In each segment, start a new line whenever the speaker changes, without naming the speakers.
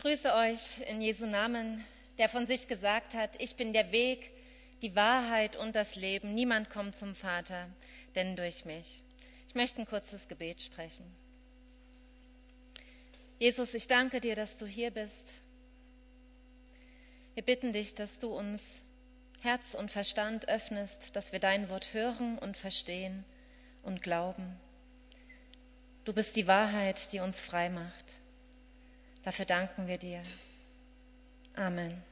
grüße euch in Jesu Namen, der von sich gesagt hat, ich bin der Weg, die Wahrheit und das Leben. Niemand kommt zum Vater, denn durch mich. Ich möchte ein kurzes Gebet sprechen. Jesus, ich danke dir, dass du hier bist. Wir bitten dich, dass du uns Herz und Verstand öffnest, dass wir dein Wort hören und verstehen und glauben. Du bist die Wahrheit, die uns frei macht. Dafür danken wir dir. Amen.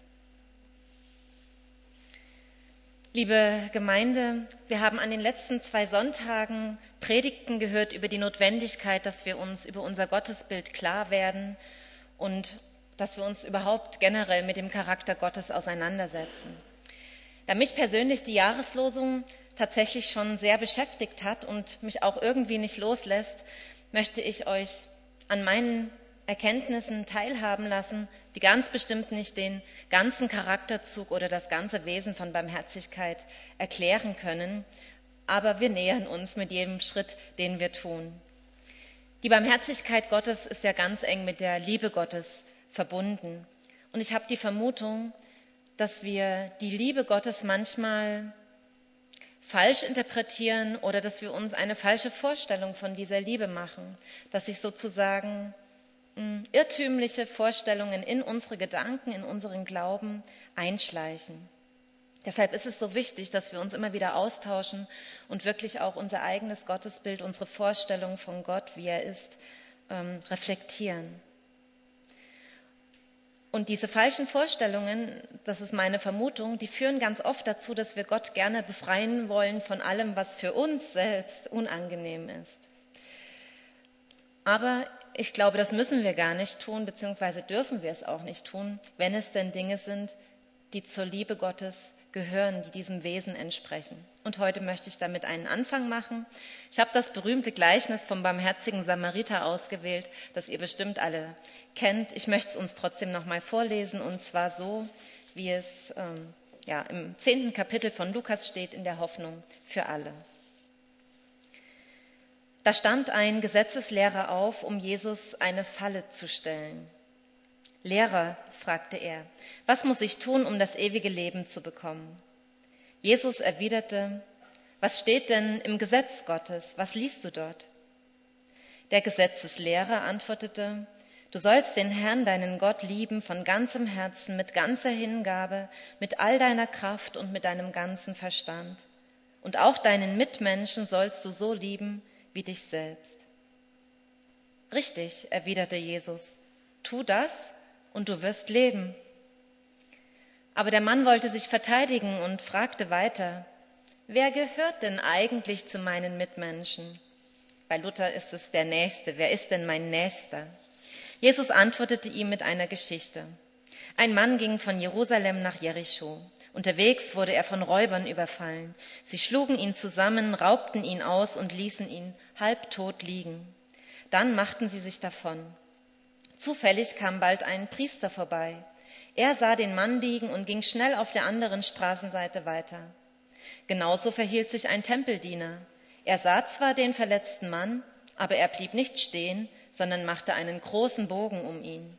Liebe Gemeinde, wir haben an den letzten 2 Sonntagen Predigten gehört über die Notwendigkeit, dass wir uns über unser Gottesbild klar werden und dass wir uns überhaupt generell mit dem Charakter Gottes auseinandersetzen. Da mich persönlich die Jahreslosung tatsächlich schon sehr beschäftigt hat und mich auch irgendwie nicht loslässt, möchte ich euch an meinen Erkenntnissen teilhaben lassen, die ganz bestimmt nicht den ganzen Charakterzug oder das ganze Wesen von Barmherzigkeit erklären können, aber wir nähern uns mit jedem Schritt, den wir tun. Die Barmherzigkeit Gottes ist ja ganz eng mit der Liebe Gottes verbunden. Und ich habe die Vermutung, dass wir die Liebe Gottes manchmal falsch interpretieren oder dass wir uns eine falsche Vorstellung von dieser Liebe machen, dass sich sozusagen irrtümliche Vorstellungen in unsere Gedanken, in unseren Glauben einschleichen. Deshalb ist es so wichtig, dass wir uns immer wieder austauschen und wirklich auch unser eigenes Gottesbild, unsere Vorstellung von Gott, wie er ist, reflektieren. Und diese falschen Vorstellungen, das ist meine Vermutung, die führen ganz oft dazu, dass wir Gott gerne befreien wollen von allem, was für uns selbst unangenehm ist. Aber ich glaube, das müssen wir gar nicht tun, beziehungsweise dürfen wir es auch nicht tun, wenn es denn Dinge sind, die zur Liebe Gottes gehören, die diesem Wesen entsprechen. Und heute möchte ich damit einen Anfang machen. Ich habe das berühmte Gleichnis vom barmherzigen Samariter ausgewählt, das ihr bestimmt alle kennt. Ich möchte es uns trotzdem noch mal vorlesen, und zwar so, wie es im 10. Kapitel von Lukas steht, in der Hoffnung für alle. Da stand ein Gesetzeslehrer auf, um Jesus eine Falle zu stellen. Lehrer, fragte er, was muss ich tun, um das ewige Leben zu bekommen? Jesus erwiderte, was steht denn im Gesetz Gottes? Was liest du dort? Der Gesetzeslehrer antwortete, du sollst den Herrn, deinen Gott, lieben von ganzem Herzen, mit ganzer Hingabe, mit all deiner Kraft und mit deinem ganzen Verstand. Und auch deinen Mitmenschen sollst du so lieben wie dich selbst. Richtig, erwiderte Jesus, tu das und du wirst leben. Aber der Mann wollte sich verteidigen und fragte weiter, wer gehört denn eigentlich zu meinen Mitmenschen? Bei Luther ist es der Nächste. Wer ist denn mein Nächster? Jesus antwortete ihm mit einer Geschichte. Ein Mann ging von Jerusalem nach Jericho. Unterwegs wurde er von Räubern überfallen. Sie schlugen ihn zusammen, raubten ihn aus und ließen ihn halbtot liegen. Dann machten sie sich davon. Zufällig kam bald ein Priester vorbei. Er sah den Mann liegen und ging schnell auf der anderen Straßenseite weiter. Genauso verhielt sich ein Tempeldiener. Er sah zwar den verletzten Mann, aber er blieb nicht stehen, sondern machte einen großen Bogen um ihn.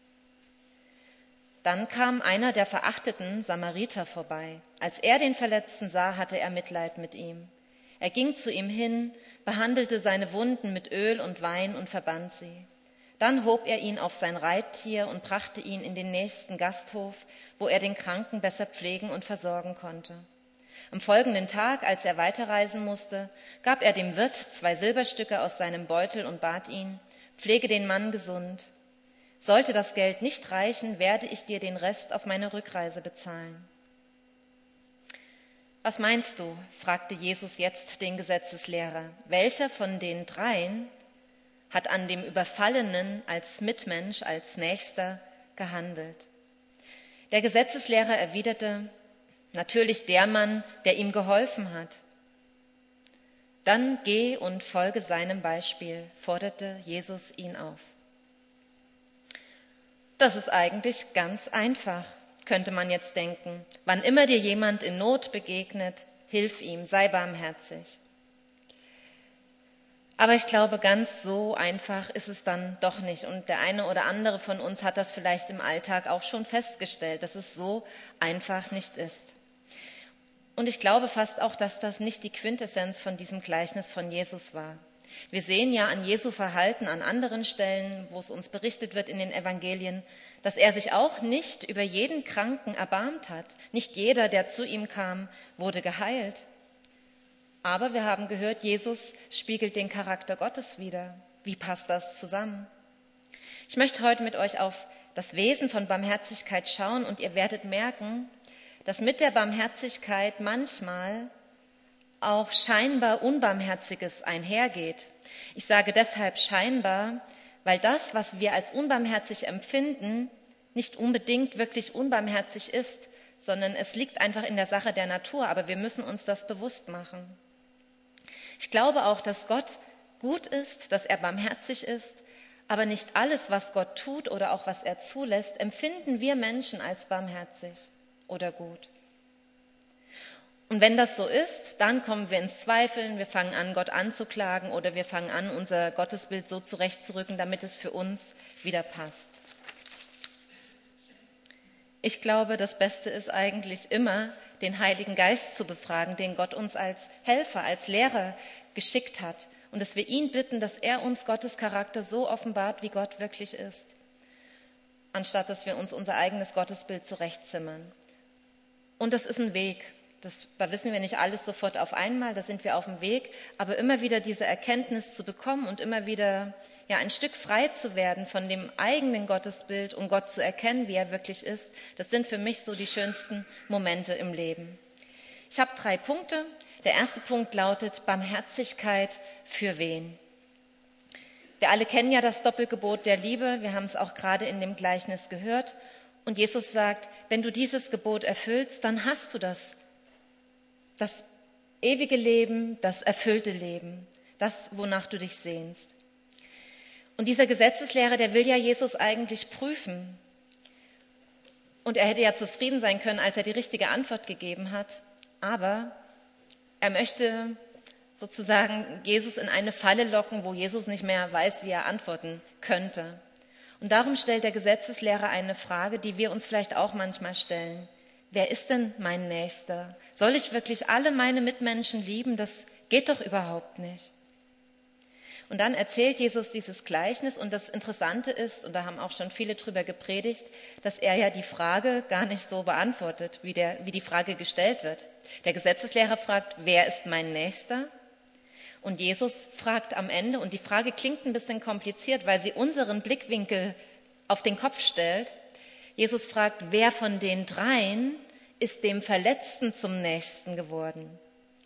Dann kam einer der verachteten Samariter vorbei. Als er den Verletzten sah, hatte er Mitleid mit ihm. Er ging zu ihm hin, behandelte seine Wunden mit Öl und Wein und verband sie. Dann hob er ihn auf sein Reittier und brachte ihn in den nächsten Gasthof, wo er den Kranken besser pflegen und versorgen konnte. Am folgenden Tag, als er weiterreisen musste, gab er dem Wirt 2 Silberstücke aus seinem Beutel und bat ihn, pflege den Mann gesund. Sollte das Geld nicht reichen, werde ich dir den Rest auf meine Rückreise bezahlen. Was meinst du? Fragte Jesus jetzt den Gesetzeslehrer. Welcher von den 3 hat an dem Überfallenen als Mitmensch, als Nächster gehandelt? Der Gesetzeslehrer erwiderte, natürlich der Mann, der ihm geholfen hat. Dann geh und folge seinem Beispiel, forderte Jesus ihn auf. Das ist eigentlich ganz einfach, könnte man jetzt denken. Wann immer dir jemand in Not begegnet, hilf ihm, sei barmherzig. Aber ich glaube, ganz so einfach ist es dann doch nicht. Und der eine oder andere von uns hat das vielleicht im Alltag auch schon festgestellt, dass es so einfach nicht ist. Und ich glaube fast auch, dass das nicht die Quintessenz von diesem Gleichnis von Jesus war. Wir sehen ja an Jesu Verhalten an anderen Stellen, wo es uns berichtet wird in den Evangelien, dass er sich auch nicht über jeden Kranken erbarmt hat. Nicht jeder, der zu ihm kam, wurde geheilt. Aber wir haben gehört, Jesus spiegelt den Charakter Gottes wider. Wie passt das zusammen? Ich möchte heute mit euch auf das Wesen von Barmherzigkeit schauen und ihr werdet merken, dass mit der Barmherzigkeit manchmal auch scheinbar Unbarmherziges einhergeht. Ich sage deshalb scheinbar, weil das, was wir als unbarmherzig empfinden, nicht unbedingt wirklich unbarmherzig ist, sondern es liegt einfach in der Sache der Natur, aber wir müssen uns das bewusst machen. Ich glaube auch, dass Gott gut ist, dass er barmherzig ist, aber nicht alles, was Gott tut oder auch was er zulässt, empfinden wir Menschen als barmherzig oder gut. Und wenn das so ist, dann kommen wir ins Zweifeln, wir fangen an, Gott anzuklagen oder wir fangen an, unser Gottesbild so zurechtzurücken, damit es für uns wieder passt. Ich glaube, das Beste ist eigentlich immer, den Heiligen Geist zu befragen, den Gott uns als Helfer, als Lehrer geschickt hat. Und dass wir ihn bitten, dass er uns Gottes Charakter so offenbart, wie Gott wirklich ist, anstatt dass wir uns unser eigenes Gottesbild zurechtzimmern. Und das ist ein Weg. Da wissen wir nicht alles sofort auf einmal, da sind wir auf dem Weg, aber immer wieder diese Erkenntnis zu bekommen und immer wieder ein Stück frei zu werden von dem eigenen Gottesbild, um Gott zu erkennen, wie er wirklich ist, das sind für mich so die schönsten Momente im Leben. Ich habe 3 Punkte. Der erste Punkt lautet Barmherzigkeit für wen? Wir alle kennen ja das Doppelgebot der Liebe, wir haben es auch gerade in dem Gleichnis gehört. Und Jesus sagt, wenn du dieses Gebot erfüllst, dann hast du das ewige Leben, das erfüllte Leben, das, wonach du dich sehnst. Und dieser Gesetzeslehrer, der will ja Jesus eigentlich prüfen. Und er hätte ja zufrieden sein können, als er die richtige Antwort gegeben hat. Aber er möchte sozusagen Jesus in eine Falle locken, wo Jesus nicht mehr weiß, wie er antworten könnte. Und darum stellt der Gesetzeslehrer eine Frage, die wir uns vielleicht auch manchmal stellen. Wer ist denn mein Nächster? Soll ich wirklich alle meine Mitmenschen lieben? Das geht doch überhaupt nicht. Und dann erzählt Jesus dieses Gleichnis und das Interessante ist, und da haben auch schon viele drüber gepredigt, dass er ja die Frage gar nicht so beantwortet, wie die Frage gestellt wird. Der Gesetzeslehrer fragt, wer ist mein Nächster? Und Jesus fragt am Ende, und die Frage klingt ein bisschen kompliziert, weil sie unseren Blickwinkel auf den Kopf stellt. Jesus fragt, wer von den 3 ist dem Verletzten zum Nächsten geworden?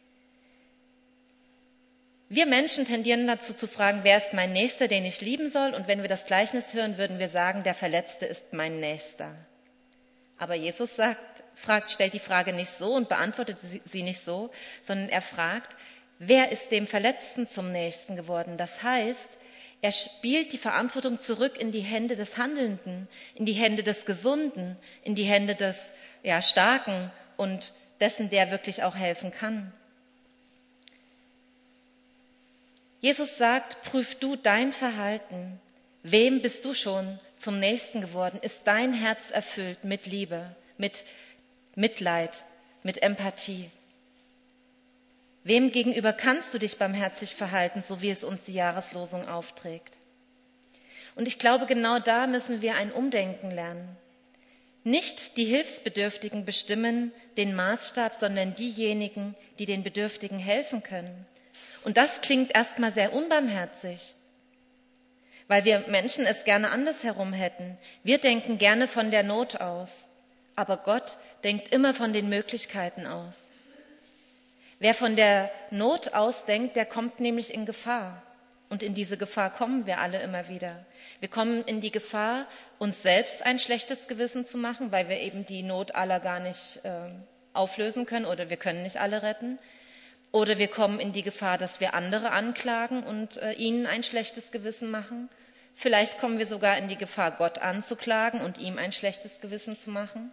Wir Menschen tendieren dazu zu fragen, wer ist mein Nächster, den ich lieben soll? Und wenn wir das Gleichnis hören, würden wir sagen, der Verletzte ist mein Nächster. Aber Jesus stellt die Frage nicht so und beantwortet sie nicht so, sondern er fragt, wer ist dem Verletzten zum Nächsten geworden? Das heißt, er spielt die Verantwortung zurück in die Hände des Handelnden, in die Hände des Gesunden, in die Hände des Starken und dessen, der wirklich auch helfen kann. Jesus sagt, prüf du dein Verhalten. Wem bist du schon zum Nächsten geworden? Ist dein Herz erfüllt mit Liebe, mit Mitleid, mit Empathie? Wem gegenüber kannst du dich barmherzig verhalten, so wie es uns die Jahreslosung aufträgt? Und ich glaube, genau da müssen wir ein Umdenken lernen. Nicht die Hilfsbedürftigen bestimmen den Maßstab, sondern diejenigen, die den Bedürftigen helfen können. Und das klingt erstmal sehr unbarmherzig, weil wir Menschen es gerne andersherum hätten. Wir denken gerne von der Not aus, aber Gott denkt immer von den Möglichkeiten aus. Wer von der Not ausdenkt, der kommt nämlich in Gefahr. Und in diese Gefahr kommen wir alle immer wieder. Wir kommen in die Gefahr, uns selbst ein schlechtes Gewissen zu machen, weil wir eben die Not aller gar nicht auflösen können oder wir können nicht alle retten. Oder wir kommen in die Gefahr, dass wir andere anklagen und ihnen ein schlechtes Gewissen machen. Vielleicht kommen wir sogar in die Gefahr, Gott anzuklagen und ihm ein schlechtes Gewissen zu machen.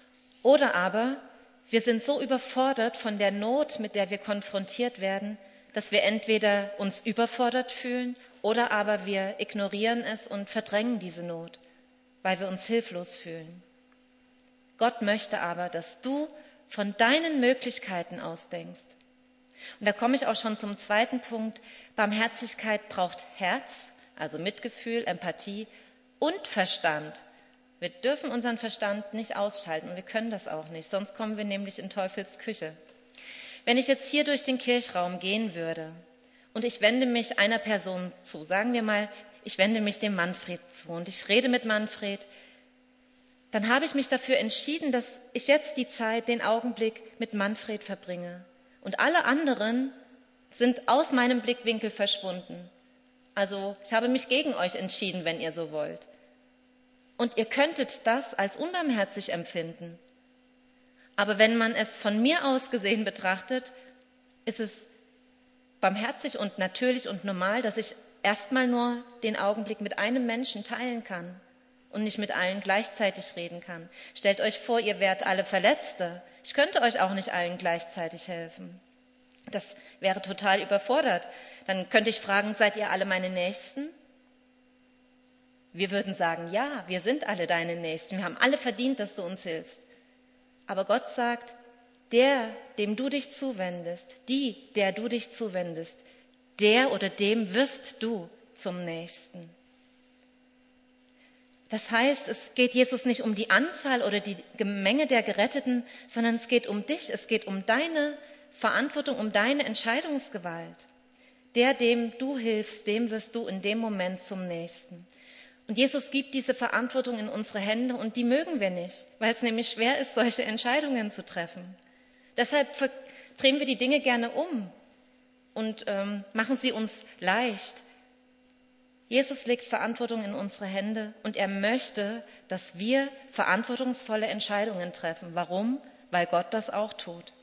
Oder aber wir sind so überfordert von der Not, mit der wir konfrontiert werden, dass wir entweder uns überfordert fühlen oder aber wir ignorieren es und verdrängen diese Not, weil wir uns hilflos fühlen. Gott möchte aber, dass du von deinen Möglichkeiten ausdenkst. Und da komme ich auch schon zum zweiten Punkt. Barmherzigkeit braucht Herz, also Mitgefühl, Empathie und Verstand. Wir dürfen unseren Verstand nicht ausschalten und wir können das auch nicht, sonst kommen wir nämlich in Teufels Küche. Wenn ich jetzt hier durch den Kirchraum gehen würde und ich wende mich einer Person zu, sagen wir mal, ich wende mich dem Manfred zu und ich rede mit Manfred, dann habe ich mich dafür entschieden, dass ich jetzt die Zeit, den Augenblick mit Manfred verbringe. Und alle anderen sind aus meinem Blickwinkel verschwunden. Also ich habe mich gegen euch entschieden, wenn ihr so wollt. Und ihr könntet das als unbarmherzig empfinden. Aber wenn man es von mir aus gesehen betrachtet, ist es barmherzig und natürlich und normal, dass ich erstmal nur den Augenblick mit einem Menschen teilen kann und nicht mit allen gleichzeitig reden kann. Stellt euch vor, ihr wärt alle Verletzte. Ich könnte euch auch nicht allen gleichzeitig helfen. Das wäre total überfordert. Dann könnte ich fragen, seid ihr alle meine Nächsten? Wir würden sagen, ja, wir sind alle deine Nächsten. Wir haben alle verdient, dass du uns hilfst. Aber Gott sagt, der, dem du dich zuwendest, die, der du dich zuwendest, der oder dem wirst du zum Nächsten. Das heißt, es geht Jesus nicht um die Anzahl oder die Menge der Geretteten, sondern es geht um dich, es geht um deine Verantwortung, um deine Entscheidungsgewalt. Der, dem du hilfst, dem wirst du in dem Moment zum Nächsten. Und Jesus gibt diese Verantwortung in unsere Hände und die mögen wir nicht, weil es nämlich schwer ist, solche Entscheidungen zu treffen. Deshalb drehen wir die Dinge gerne um und machen sie uns leicht. Jesus legt Verantwortung in unsere Hände und er möchte, dass wir verantwortungsvolle Entscheidungen treffen. Warum? Weil Gott das auch tut.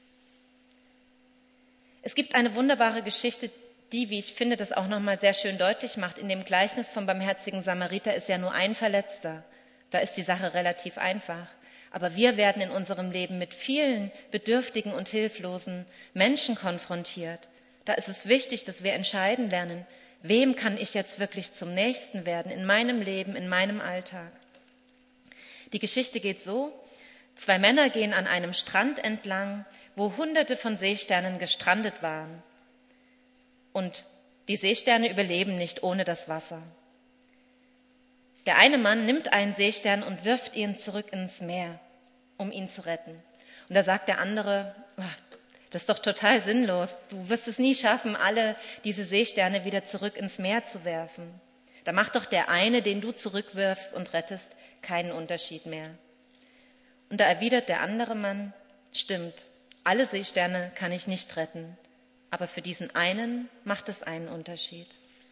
Es gibt eine wunderbare Geschichte, die, wie ich finde, das auch nochmal sehr schön deutlich macht. In dem Gleichnis vom barmherzigen Samariter ist ja nur ein Verletzter. Da ist die Sache relativ einfach. Aber wir werden in unserem Leben mit vielen bedürftigen und hilflosen Menschen konfrontiert. Da ist es wichtig, dass wir entscheiden lernen, wem kann ich jetzt wirklich zum Nächsten werden in meinem Leben, in meinem Alltag. Die Geschichte geht so: 2 Männer gehen an einem Strand entlang, wo Hunderte von Seesternen gestrandet waren. Und die Seesterne überleben nicht ohne das Wasser. Der eine Mann nimmt einen Seestern und wirft ihn zurück ins Meer, um ihn zu retten. Und da sagt der andere, das ist doch total sinnlos. Du wirst es nie schaffen, alle diese Seesterne wieder zurück ins Meer zu werfen. Da macht doch der eine, den du zurückwirfst und rettest, keinen Unterschied mehr. Und da erwidert der andere Mann, stimmt, alle Seesterne kann ich nicht retten, aber für diesen einen macht es einen Unterschied.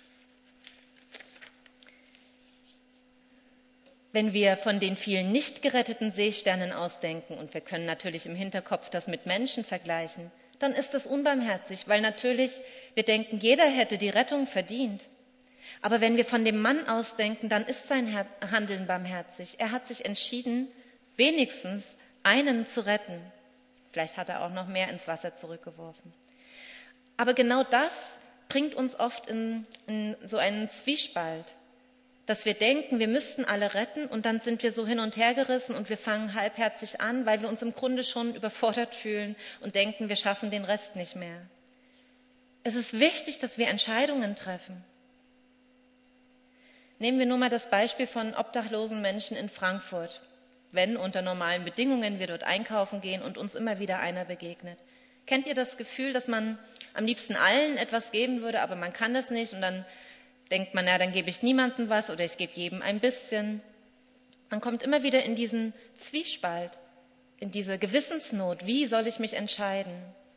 Wenn wir von den vielen nicht geretteten Seesternen ausdenken, und wir können natürlich im Hinterkopf das mit Menschen vergleichen, dann ist das unbarmherzig, weil natürlich wir denken, jeder hätte die Rettung verdient. Aber wenn wir von dem Mann ausdenken, dann ist sein Handeln barmherzig. Er hat sich entschieden, wenigstens einen zu retten. Vielleicht hat er auch noch mehr ins Wasser zurückgeworfen. Aber genau das bringt uns oft in so einen Zwiespalt, dass wir denken, wir müssten alle retten und dann sind wir so hin und her gerissen und wir fangen halbherzig an, weil wir uns im Grunde schon überfordert fühlen und denken, wir schaffen den Rest nicht mehr. Es ist wichtig, dass wir Entscheidungen treffen. Nehmen wir nur mal das Beispiel von obdachlosen Menschen in Frankfurt. Wenn unter normalen Bedingungen wir dort einkaufen gehen und uns immer wieder einer begegnet. Kennt ihr das Gefühl, dass man am liebsten allen etwas geben würde, aber man kann das nicht und dann denkt man, ja, dann gebe ich niemandem was oder ich gebe jedem ein bisschen. Man kommt immer wieder in diesen Zwiespalt, in diese Gewissensnot. Wie soll ich mich entscheiden?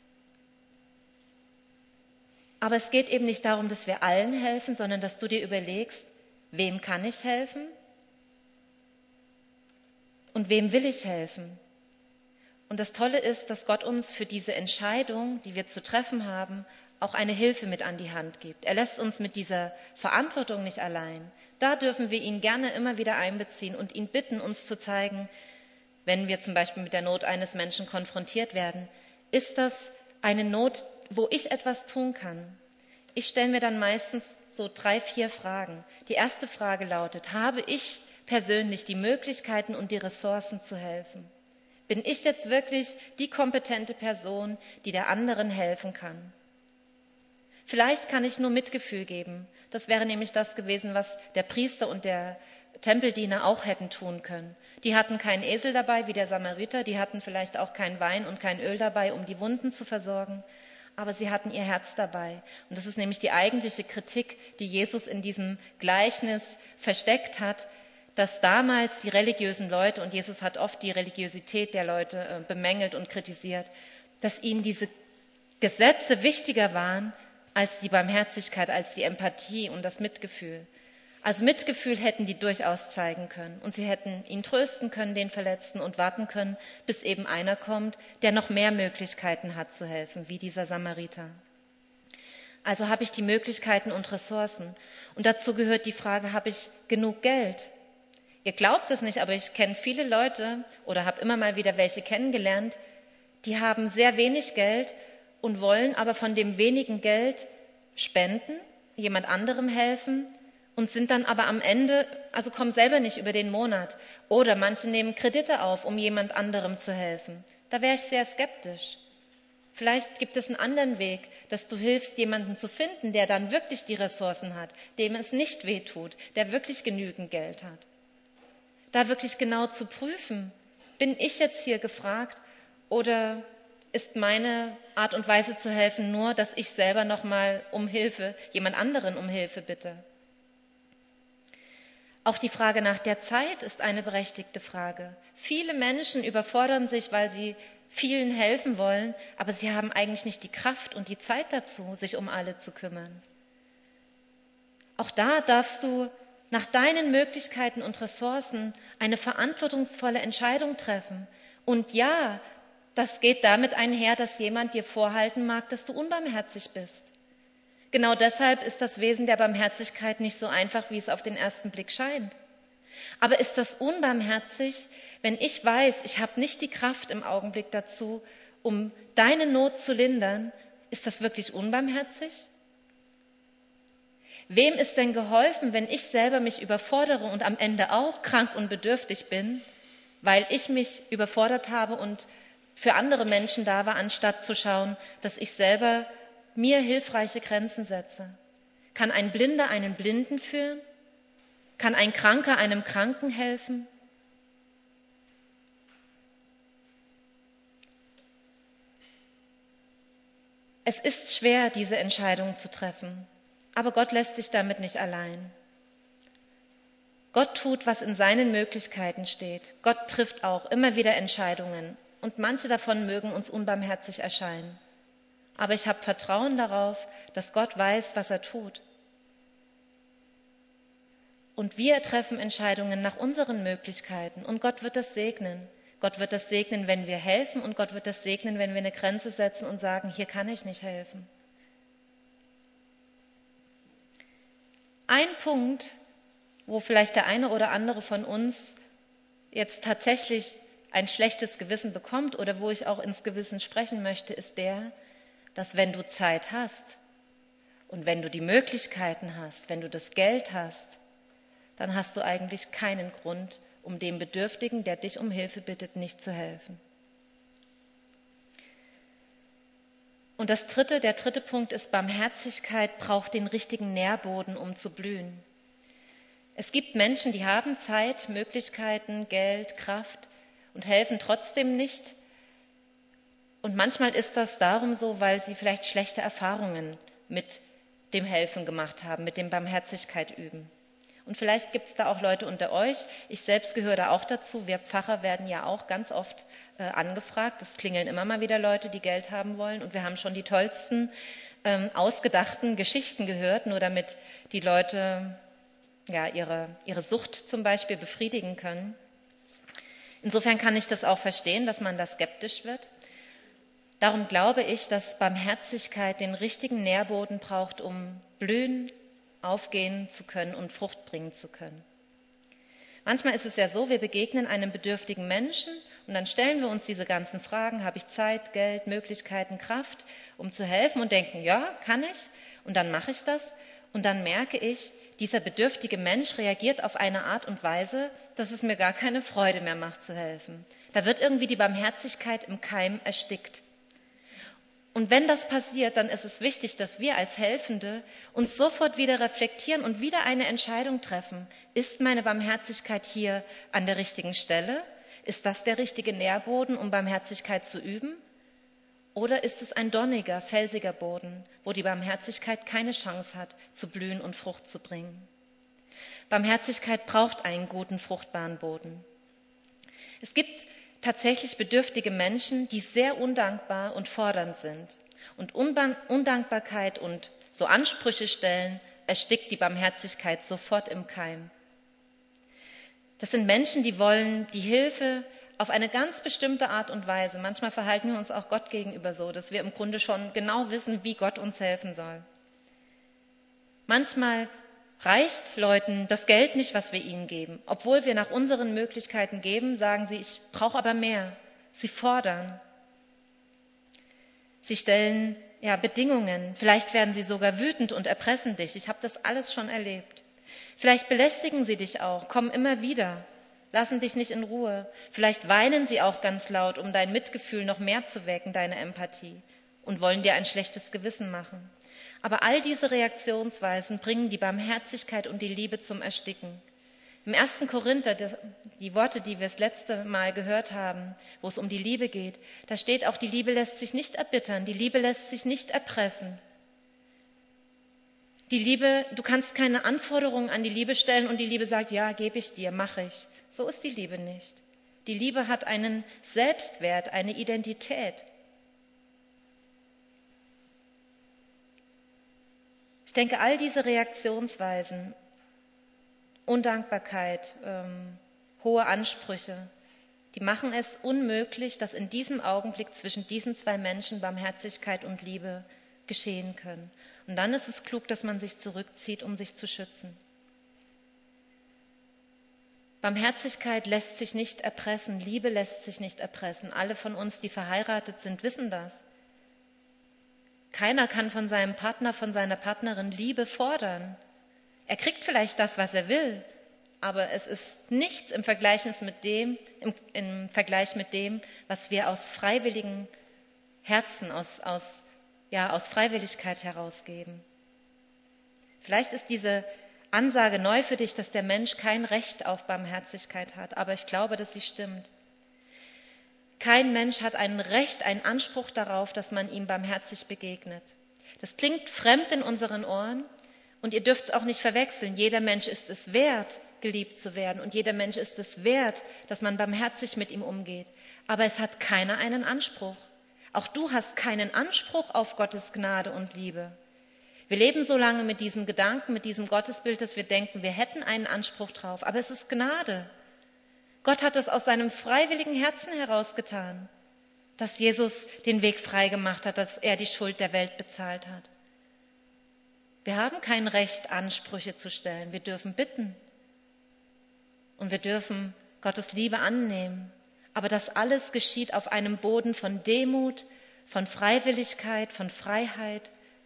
Aber es geht eben nicht darum, dass wir allen helfen, sondern dass du dir überlegst, wem kann ich helfen und wem will ich helfen? Und das Tolle ist, dass Gott uns für diese Entscheidung, die wir zu treffen haben, auch eine Hilfe mit an die Hand gibt. Er lässt uns mit dieser Verantwortung nicht allein. Da dürfen wir ihn gerne immer wieder einbeziehen und ihn bitten, uns zu zeigen, wenn wir zum Beispiel mit der Not eines Menschen konfrontiert werden, ist das eine Not, wo ich etwas tun kann. Ich stelle mir dann meistens so 3, 4 Fragen. Die erste Frage lautet, habe ich persönlich die Möglichkeiten und die Ressourcen zu helfen? Bin ich jetzt wirklich die kompetente Person, die der anderen helfen kann? Vielleicht kann ich nur Mitgefühl geben. Das wäre nämlich das gewesen, was der Priester und der Tempeldiener auch hätten tun können. Die hatten keinen Esel dabei wie der Samariter, die hatten vielleicht auch keinen Wein und kein Öl dabei, um die Wunden zu versorgen, aber sie hatten ihr Herz dabei. Und das ist nämlich die eigentliche Kritik, die Jesus in diesem Gleichnis versteckt hat, dass damals die religiösen Leute, und Jesus hat oft die Religiosität der Leute bemängelt und kritisiert, dass ihnen diese Gesetze wichtiger waren als die Barmherzigkeit, als die Empathie und das Mitgefühl. Also Mitgefühl hätten die durchaus zeigen können und sie hätten ihn trösten können, den Verletzten, und warten können, bis eben einer kommt, der noch mehr Möglichkeiten hat zu helfen, wie dieser Samariter. Also habe ich die Möglichkeiten und Ressourcen. Und dazu gehört die Frage, habe ich genug Geld? Ihr glaubt es nicht, aber ich kenne viele Leute oder habe immer mal wieder welche kennengelernt, die haben sehr wenig Geld und wollen aber von dem wenigen Geld spenden, jemand anderem helfen und sind dann aber am Ende, also kommen selber nicht über den Monat. Oder manche nehmen Kredite auf, um jemand anderem zu helfen. Da wäre ich sehr skeptisch. Vielleicht gibt es einen anderen Weg, dass du hilfst, jemanden zu finden, der dann wirklich die Ressourcen hat, dem es nicht wehtut, der wirklich genügend Geld hat. Da wirklich genau zu prüfen, bin ich jetzt hier gefragt oder ist meine Art und Weise zu helfen nur, dass ich selber nochmal um Hilfe, jemand anderen um Hilfe bitte? Auch die Frage nach der Zeit ist eine berechtigte Frage. Viele Menschen überfordern sich, weil sie vielen helfen wollen, aber sie haben eigentlich nicht die Kraft und die Zeit dazu, sich um alle zu kümmern. Auch da darfst du nach deinen Möglichkeiten und Ressourcen eine verantwortungsvolle Entscheidung treffen. Und ja, das geht damit einher, dass jemand dir vorhalten mag, dass du unbarmherzig bist. Genau deshalb ist das Wesen der Barmherzigkeit nicht so einfach, wie es auf den ersten Blick scheint. Aber ist das unbarmherzig, wenn ich weiß, ich habe nicht die Kraft im Augenblick dazu, um deine Not zu lindern? Ist das wirklich unbarmherzig? Wem ist denn geholfen, wenn ich selber mich überfordere und am Ende auch krank und bedürftig bin, weil ich mich überfordert habe und für andere Menschen da war, anstatt zu schauen, dass ich selber mir hilfreiche Grenzen setze? Kann ein Blinder einen Blinden führen? Kann ein Kranker einem Kranken helfen? Es ist schwer, diese Entscheidung zu treffen, aber Gott lässt sich damit nicht allein. Gott tut, was in seinen Möglichkeiten steht. Gott trifft auch immer wieder Entscheidungen und manche davon mögen uns unbarmherzig erscheinen. Aber ich habe Vertrauen darauf, dass Gott weiß, was er tut. Und wir treffen Entscheidungen nach unseren Möglichkeiten und Gott wird das segnen. Gott wird das segnen, wenn wir helfen und Gott wird das segnen, wenn wir eine Grenze setzen und sagen, hier kann ich nicht helfen. Ein Punkt, wo vielleicht der eine oder andere von uns jetzt tatsächlich ein schlechtes Gewissen bekommt oder wo ich auch ins Gewissen sprechen möchte, ist der, dass wenn du Zeit hast und wenn du die Möglichkeiten hast, wenn du das Geld hast, dann hast du eigentlich keinen Grund, um dem Bedürftigen, der dich um Hilfe bittet, nicht zu helfen. Und der dritte Punkt ist, Barmherzigkeit braucht den richtigen Nährboden, um zu blühen. Es gibt Menschen, die haben Zeit, Möglichkeiten, Geld, Kraft und helfen trotzdem nicht. Und manchmal ist das darum so, weil sie vielleicht schlechte Erfahrungen mit dem Helfen gemacht haben, mit dem Barmherzigkeit üben. Und vielleicht gibt es da auch Leute unter euch, ich selbst gehöre da auch dazu, wir Pfarrer werden ja auch ganz oft angefragt, es klingeln immer mal wieder Leute, die Geld haben wollen und wir haben schon die tollsten, ausgedachten Geschichten gehört, nur damit die Leute ja, ihre Sucht zum Beispiel befriedigen können. Insofern kann ich das auch verstehen, dass man da skeptisch wird. Darum glaube ich, dass Barmherzigkeit den richtigen Nährboden braucht, um blühen, aufgehen zu können und Frucht bringen zu können. Manchmal ist es ja so, wir begegnen einem bedürftigen Menschen Und dann stellen wir uns diese ganzen Fragen, habe ich Zeit, Geld, Möglichkeiten, Kraft, um zu helfen und denken, ja, kann ich. Und dann mache ich das. Und dann merke ich, dieser bedürftige Mensch reagiert auf eine Art und Weise, dass es mir gar keine Freude mehr macht, zu helfen. Da wird irgendwie die Barmherzigkeit im Keim erstickt. Und wenn das passiert, dann ist es wichtig, dass wir als Helfende uns sofort wieder reflektieren und wieder eine Entscheidung treffen. Ist meine Barmherzigkeit hier an der richtigen Stelle? Ist das der richtige Nährboden, um Barmherzigkeit zu üben? Oder ist es ein dorniger, felsiger Boden, wo die Barmherzigkeit keine Chance hat, zu blühen und Frucht zu bringen? Barmherzigkeit braucht einen guten, fruchtbaren Boden. Es gibt tatsächlich bedürftige Menschen, die sehr undankbar und fordernd sind. Und Undankbarkeit und so Ansprüche stellen, erstickt die Barmherzigkeit sofort im Keim. Das sind Menschen, die wollen die Hilfe auf eine ganz bestimmte Art und Weise. Manchmal verhalten wir uns auch Gott gegenüber so, dass wir im Grunde schon genau wissen, wie Gott uns helfen soll. Manchmal reicht Leuten das Geld nicht, was wir ihnen geben. Obwohl wir nach unseren Möglichkeiten geben, sagen sie, ich brauche aber mehr. Sie fordern. Sie stellen Bedingungen. Vielleicht werden sie sogar wütend und erpressen dich. Ich habe das alles schon erlebt. Vielleicht belästigen sie dich auch, kommen immer wieder, lassen dich nicht in Ruhe. Vielleicht weinen sie auch ganz laut, um dein Mitgefühl noch mehr zu wecken, deine Empathie, und wollen dir ein schlechtes Gewissen machen. Aber all diese Reaktionsweisen bringen die Barmherzigkeit und die Liebe zum Ersticken. Im 1. Korinther, die Worte, die wir das letzte Mal gehört haben, wo es um die Liebe geht, da steht auch, die Liebe lässt sich nicht erbittern, die Liebe lässt sich nicht erpressen. Die Liebe, du kannst keine Anforderungen an die Liebe stellen und die Liebe sagt, ja, gebe ich dir, mache ich. So ist die Liebe nicht. Die Liebe hat einen Selbstwert, eine Identität. Ich denke, all diese Reaktionsweisen, Undankbarkeit, hohe Ansprüche, die machen es unmöglich, dass in diesem Augenblick zwischen diesen zwei Menschen Barmherzigkeit und Liebe geschehen können. Und dann ist es klug, dass man sich zurückzieht, um sich zu schützen. Barmherzigkeit lässt sich nicht erpressen, Liebe lässt sich nicht erpressen. Alle von uns, die verheiratet sind, wissen das. Keiner kann von seinem Partner, von seiner Partnerin Liebe fordern. Er kriegt vielleicht das, was er will, aber es ist nichts im Vergleich mit dem, was wir aus freiwilligen Herzen, aus Freiwilligkeit herausgeben. Vielleicht ist diese Ansage neu für dich, dass der Mensch kein Recht auf Barmherzigkeit hat, aber ich glaube, dass sie stimmt. Kein Mensch hat ein Recht, einen Anspruch darauf, dass man ihm barmherzig begegnet. Das klingt fremd in unseren Ohren und ihr dürft es auch nicht verwechseln. Jeder Mensch ist es wert, geliebt zu werden und jeder Mensch ist es wert, dass man barmherzig mit ihm umgeht. Aber es hat keiner einen Anspruch. Auch du hast keinen Anspruch auf Gottes Gnade und Liebe. Wir leben so lange mit diesem Gedanken, mit diesem Gottesbild, dass wir denken, wir hätten einen Anspruch drauf. Aber es ist Gnade. Gott hat es aus seinem freiwilligen Herzen heraus getan, dass Jesus den Weg frei gemacht hat, dass er die Schuld der Welt bezahlt hat. Wir haben kein Recht, Ansprüche zu stellen. Wir dürfen bitten und wir dürfen Gottes Liebe annehmen. Aber das alles geschieht auf einem Boden von Demut, von Freiwilligkeit, von Freiheit.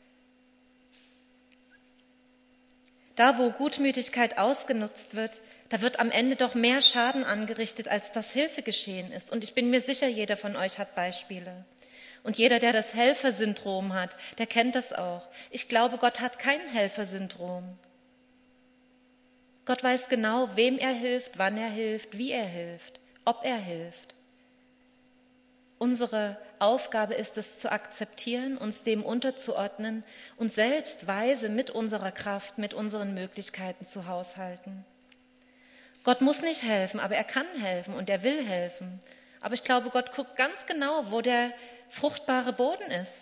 Da, wo Gutmütigkeit ausgenutzt wird, da wird am Ende doch mehr Schaden angerichtet, als dass Hilfe geschehen ist. Und ich bin mir sicher, jeder von euch hat Beispiele. Und jeder, der das Helfersyndrom hat, der kennt das auch. Ich glaube, Gott hat kein Helfersyndrom. Gott weiß genau, wem er hilft, wann er hilft, wie er hilft, ob er hilft. Unsere Aufgabe ist es, zu akzeptieren, uns dem unterzuordnen und selbst weise mit unserer Kraft, mit unseren Möglichkeiten zu haushalten. Gott muss nicht helfen, aber er kann helfen und er will helfen. Aber ich glaube, Gott guckt ganz genau, wo der fruchtbare Boden ist.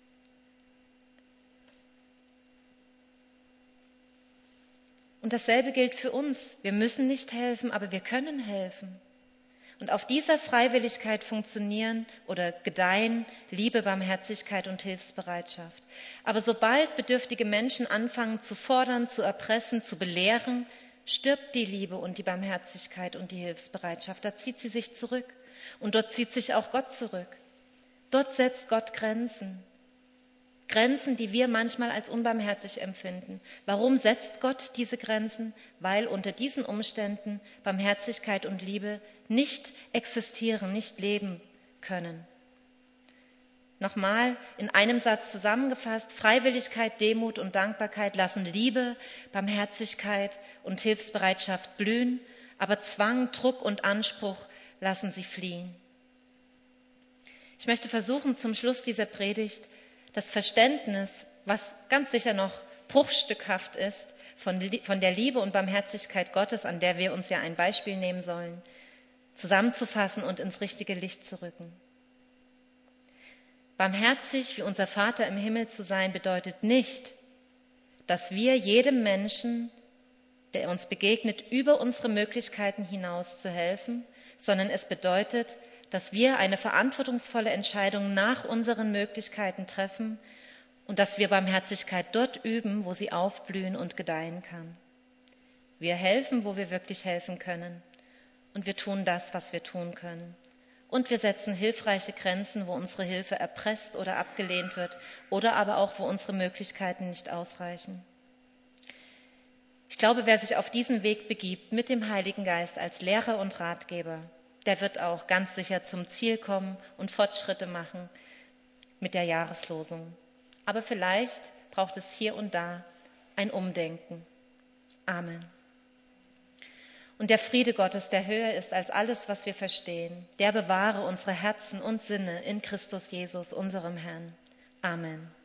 Und dasselbe gilt für uns. Wir müssen nicht helfen, aber wir können helfen. Und auf dieser Freiwilligkeit funktionieren oder gedeihen Liebe, Barmherzigkeit und Hilfsbereitschaft. Aber sobald bedürftige Menschen anfangen zu fordern, zu erpressen, zu belehren, stirbt die Liebe und die Barmherzigkeit und die Hilfsbereitschaft. Da zieht sie sich zurück Und dort zieht sich auch Gott zurück. Dort setzt Gott Grenzen. Grenzen, die wir manchmal als unbarmherzig empfinden. Warum setzt Gott diese Grenzen? Weil unter diesen Umständen Barmherzigkeit und Liebe nicht existieren, nicht leben können. Nochmal in einem Satz zusammengefasst: Freiwilligkeit, Demut und Dankbarkeit lassen Liebe, Barmherzigkeit und Hilfsbereitschaft blühen, aber Zwang, Druck und Anspruch lassen sie fliehen. Ich möchte versuchen, zum Schluss dieser Predigt das Verständnis, was ganz sicher noch bruchstückhaft ist, von der Liebe und Barmherzigkeit Gottes, an der wir uns ja ein Beispiel nehmen sollen, zusammenzufassen und ins richtige Licht zu rücken. Barmherzig wie unser Vater im Himmel zu sein, bedeutet nicht, dass wir jedem Menschen, der uns begegnet, über unsere Möglichkeiten hinaus zu helfen, sondern es bedeutet, dass wir eine verantwortungsvolle Entscheidung nach unseren Möglichkeiten treffen und dass wir Barmherzigkeit dort üben, wo sie aufblühen und gedeihen kann. Wir helfen, wo wir wirklich helfen können, und wir tun das, was wir tun können. Und wir setzen hilfreiche Grenzen, wo unsere Hilfe erpresst oder abgelehnt wird oder aber auch, wo unsere Möglichkeiten nicht ausreichen. Ich glaube, wer sich auf diesen Weg begibt mit dem Heiligen Geist als Lehrer und Ratgeber, der wird auch ganz sicher zum Ziel kommen und Fortschritte machen mit der Jahreslosung. Aber vielleicht braucht es hier und da ein Umdenken. Amen. Und der Friede Gottes, der höher ist als alles, was wir verstehen, der bewahre unsere Herzen und Sinne in Christus Jesus, unserem Herrn. Amen.